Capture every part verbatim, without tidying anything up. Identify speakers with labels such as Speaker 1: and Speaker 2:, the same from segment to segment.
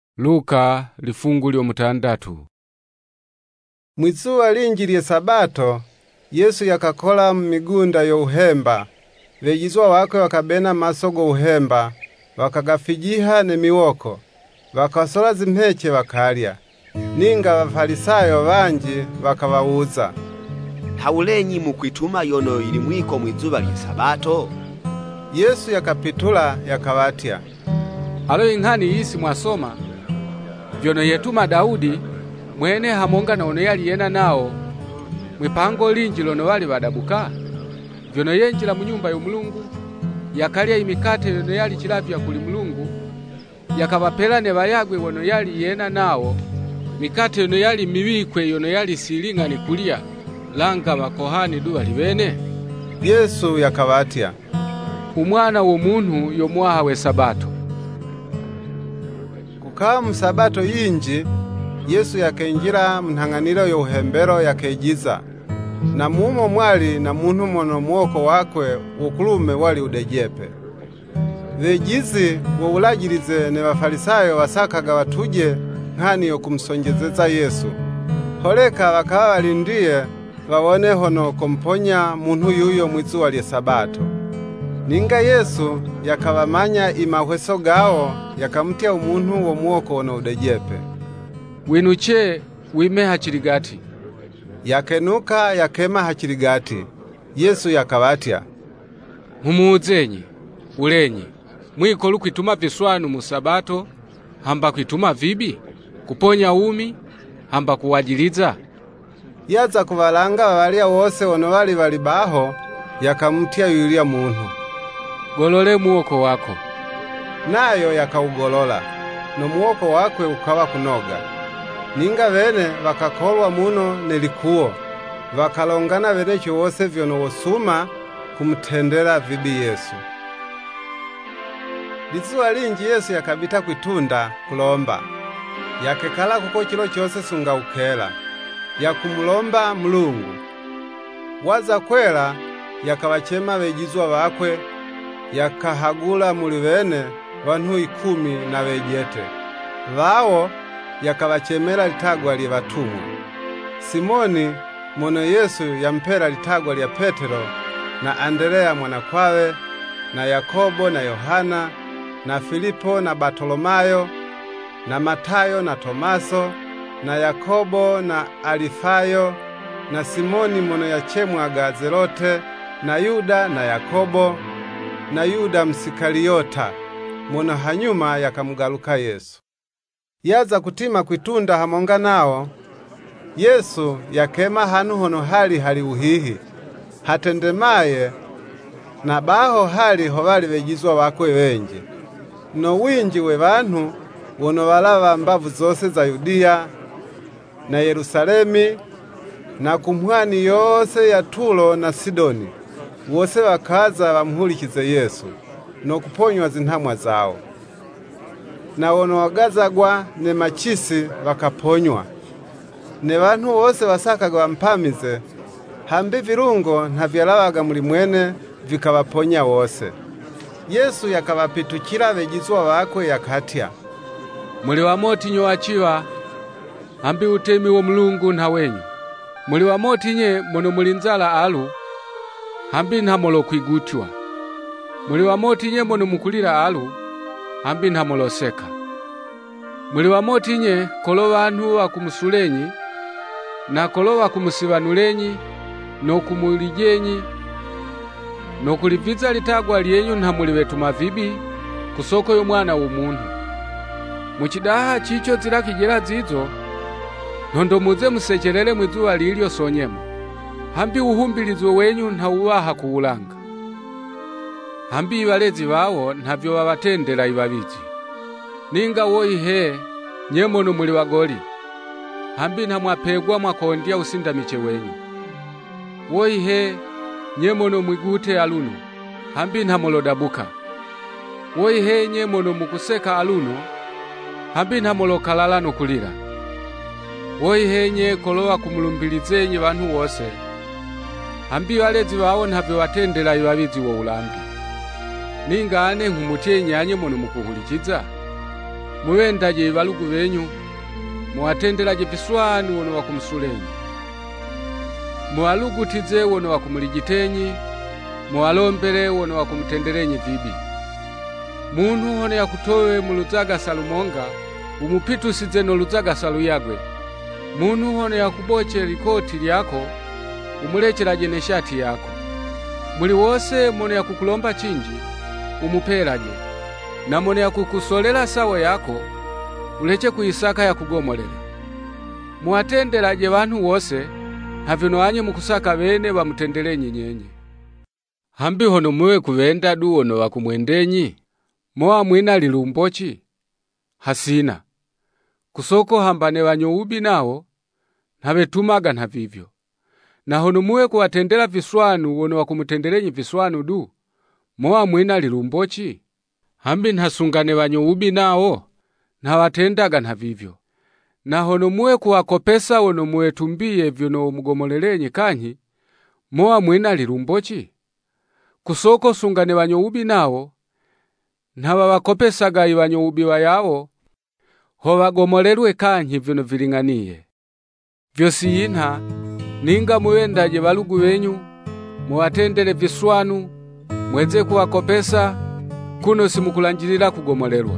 Speaker 1: Luka lifungu lyo mutandatu.
Speaker 2: Mwizuwa linji lye Sabato, Yesu yakakola mmigunda yo uhemba. Vejizwa wakwe wakabena maso go uhemba, wakagafijiha ne miwoko, wakasola zimpeche wakalya. Ninga Abafalisayo banji wakawawuza,
Speaker 3: haulenyi mukwituma yono ili mwiko mwizuwa lye Sabato?
Speaker 2: Yesu yakapitula yakawatya,
Speaker 1: alo inghani isi mwasoma vyono yetuma Daudi mwene hamonga na ono yali yena nao mwipango linji lono wali wadabuka, vyono yenjila mu nyumba yo Mulungu yakalya imikate yono yali chilavya kuli Mulungu, yakabapela ne bayagwe wono yali yena nao mikate yono yali miwikwe yono yali silinga ni kulia langa bakohani duwa libene.
Speaker 2: Yesu yakawatya,
Speaker 1: umwana wo muntu yo mwaha we Sabato.
Speaker 2: Kukawa msabato yinji, Yesu yakenjira mnhanganiro yo uhembero yakejiza, na mumo mwali na muntu mono mwoko wakwe ukulume wali udejepe. Vejizi wo ulajilize ne Bafalisayo wasakaga watuje nghani yo kumsonjezeza Yesu. Holeka wakawa walindiye wawone hono kumponya muntu yuyo mwizuwa lye Sabato. Ninga Yesu yakawamanya imahweso gao, yakamutya umuntu wo mwoko wono udejepe,
Speaker 1: winuche wime hachirigati.
Speaker 2: Yakenuka yakema hachirigati. Yesu yakawatya,
Speaker 1: mumuzenyi ulenyi mwiko lukwituma viswanu mu Sabato, hamba kwituma vibi kuponya umi hamba kuwajiliza.
Speaker 2: Yaza kuvalanga wawalia wose wono wali walibaho, yakamutya yulia muntu,
Speaker 1: golole muoko wako.
Speaker 2: Nayo yakaugolola, no muoko wakwe ukawa kunoga. Ninga wene wakakolwa muno nelikuo, wakalongana wenecho wose vyono wosuma kumtendera vibi Yesu. Lizuwa linji Yesu yakabita kwitunda kulomba, yakekala kuko chilo chose sunga ukela, yakumulomba Mulungu. Waza kwela yakawachema wejizwa wakwe, yakahagula muli wene wanhu ikumi na wejete. Wao yakawachemela litagwa lye batumwa. Simoni mono Yesu yampera litagwa lya Petero, na Andrea mwana kwawe, na Yakobo na Yohana, na Filipo na Bartolomayo, na Matayo na Tomaso, na Yakobo na Alifayo, na Simoni mono yachemwaga Zelote, na Yuda na Yakobo, na Yuda Msikaliota mono hanyuma yakamugaluka Yesu. Yaza kutima kwitunda hamonga nao, Yesu yakema hanu hono hali hali uhihi, hatendemaye, na baho hali hovali wejizwa wakwe wenji. No winji we bantu wono walava mbavu zose za Yudia na Yerusalemi na kumhwani yose ya Tulo na Sidoni, wose wakaza wamhulikize Yesu no kuponywa zinhamwa zao. Na wono wagazagwa ne machisi wakaponywa. Ne bantu wose wasakaga wampamize, hambi virungo ntavyalawaga muli mwene vikawaponya wose. Yesu yakawapitukira wejizwa wakwe yakatya,
Speaker 1: muli wamoti nyo wachiwa, hambi utemi wo Mulungu nta wenyu. Muli wamoti nye mono muli nzala alu, hambi nhamolo kwigutwa. Muli wamoti nye mono mukulira alu, hambi nhamoloseka. Muli wamoti nye kolo bantu wakumusulenyi, na kolo wakumusibanulenyi, no kumulijenyi, no kuliviza litagwa lyenyu nhamuli wetuma vibi kusoko yo mwana wo muntu. Muchidaha chicho zira kijera zizo, nondo muze musecherele mwizuwa lilyo sonyemo, hambi uhumbilizwe wenyu ntauwaha kuulanga. Hambi ibalezi bawo ntavyo babatendela ibabizi. Ninga woihe nyemono muli wagoli, hambi ntamwapegwa mwakondya usindamiche wenyu. Woihe nyemono mwigute aluno, hambi ntamolodabuka. Woihe nyemono mukuseka aluno, hambi ntamolokalala no kulira. Woihe nye kolowa kumulumbilizenye bantu wose, hambi balezi bawo ntavyo batendela ibabizi wo ulambi. Ninga ane nkumutie nyanye mono mukuhulikiza, muwendaje balugu benyu, muwatendelaje viswanu wono wakumusulenyi. Muwalugutize wono wakumulijitenyi, muwalombele wono wakumutendelenyi vibi. Munhu hone yakutowe muluzaga salumonga, umupitusize no luzaga salu yagwe. Munhu hone yakuboche likoti lyako, umulechelaje neshati yako. Muli wose mone yakukulomba chinji, umupelaje. Na mone yakukusolela sawa yako, uleche kuisaka ya kugomolele. Muwatendelaje bantu wose, havino anye mukusaka bene bamutendelenyi nyenye. Hambi hono muwe kuvenda du wono wakumwendenyi, moa mwina lilumbochi? Hasina. Kusoko hambane wanyoubi nao, nabetumaga na vivyo. Na hono muwe kuwatendela viswanu wono wakumutendelenyi viswanu du, moa mwina lilumbochi? Hambi nhasungane wanyoubi nao, na watendaga na vivyo. Na hono muwe kuwakopesa wono muwe tumbiye vyono mugomolelenyi kanyi, moa mwina lilumbochi? Kusoko sungane wanyoubi nao, na wawakopesaga iwanyoubi wa yao, ho wagomolelwe kanyi vyono vilinganiye. Vyosi yinha, ninga muwendaje balugu benyu, muwatendele viswanu, mweze kuwakopesa, kuno simukulanjilila kugomolelwa.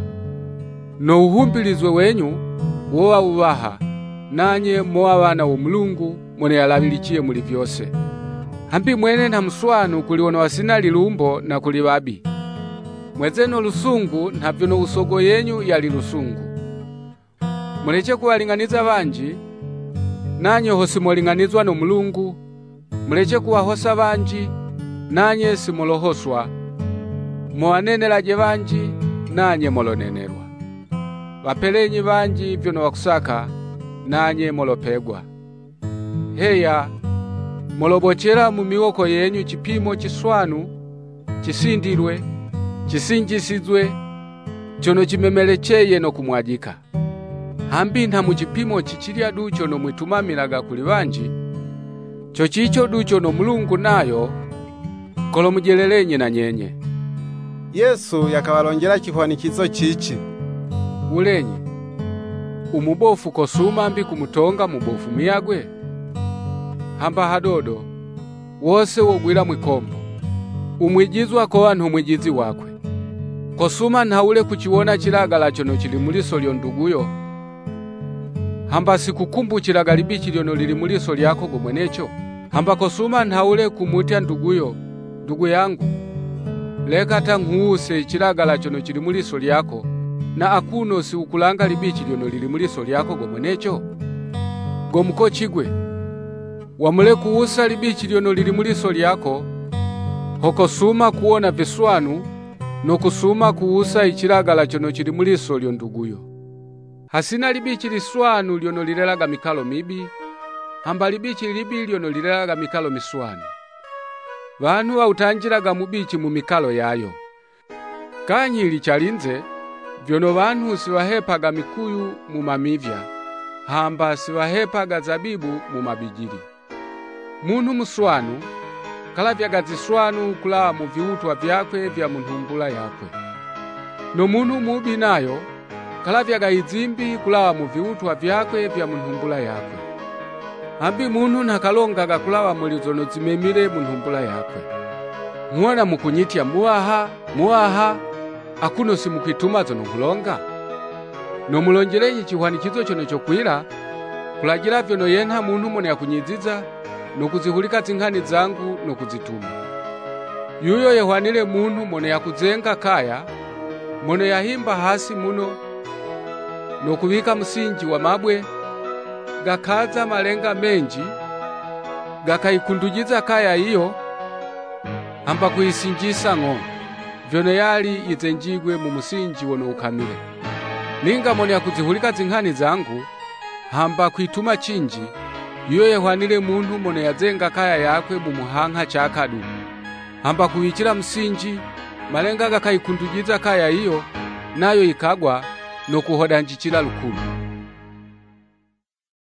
Speaker 1: No uhumbilizwe wenyu, wowa uwaha, nanye moa wana umulungu, mwene yalabilichie muli vyose. Hambi mwene na mswanu kuliwona wasina lilumbo na kulibabi. Mweze no lusungu na vyono usogo yenyu yali lusungu. Muleche kuwalinganiza banji, nanye hosimulinganizwa no mulungu. Muleche kuwahosa banji, nanye simulohoswa. Muwanenelaje banji, nanye molonenelwa. Wapelenyi banji vyono wakusaka, nanye molopegwa. Heya, molobochera mu miwoko yenyu chipimo chiswanu, chisindilwe, chisinjisizwe, chono chimemelecheye no kumwajika. Hambi nta mu chipimo chichilya du chono mwitumamilaga kuli banji, chochicho du chono mulungu nayo, kolo mujelelenye na nyenye.
Speaker 2: Yesu yakawalonjela chihwanikizo chichi.
Speaker 1: Ulenyi, umubofu kosuma mbi kumutonga mubofu miyagwe? Hamba hadodo, wose wogwila mwikombo. Umwijizwa kwa wanhu mwijizi wakwe. Kosuma nhaule kuchiwona chilagala chono chili muliso lyo nduguyo. Hamba sikukumbu chilaga libichi lyono lili muliso lyako gomwenecho. Hamba kosuma nhaule kumutya nduguyo, ndugu yangu, leka tanguuse chilagala chono chili muliso lyako, na akuno si ukulanga libichi lyono lili muliso lyako gomwenecho. Gomuko chigwe, wamule kuusa libichi lyono lili muliso lyako, hokosuma kuona viswanu, no kusuma kuusa ichilagala chono chili muliso lyo nduguyo. Hasina libichi liswanu lyono lilelaga mikalo mibi, hamba libichi libi lyono lilelaga mikalo miswanu. Vanhu wautanjiraga mubichi mu mikalo yayo. Kanyi lichalinze, vyono vanhu siwahepaga mikuyu mu mamivya, hamba siwahepaga zabibu mu mabijiri. Munhu muswanu, kalavyaga ziswanu kulawa mu viutwa vyakwe vya munhumbula yakwe. No munhu mubi nayo, kalavyaga izimbi kulawa mu viutwa vyakwe vya munhumbula yakwe. Hambi munhu nakalongaga kulawa mulizono zimemile munhumbula yakwe. Muwana mukunyitya muwaha, muwaha, akuno simukwituma zono kulonga. No mulonjeleyi chihwanikizo chono chokwila, kulajila vyono yenha munhu mone yakunyiziza, no kuzihulika zinghani zangu no kuzituma. Yuyo yehwanile munhu mone yakuzenga kaya, mone yahimba hasi muno, no kubika msinji wa mabwe, gakaza malenga menji, gakaikundujiza kaya iyo, hamba kuisinjisa ng'o, vyono yali izenjigwe mu musinji wono ukamile. Ninga mone yakuzihulika zinghani zangu, hamba kuituma chinji, yuyo yehwanile munhu mone yazenga kaya yakwe mu muhanka chakadu. Hamba kuichila msinji, malenga gakaikundujiza kaya iyo, nayo ikagwa no kuhoda njichila lukulu.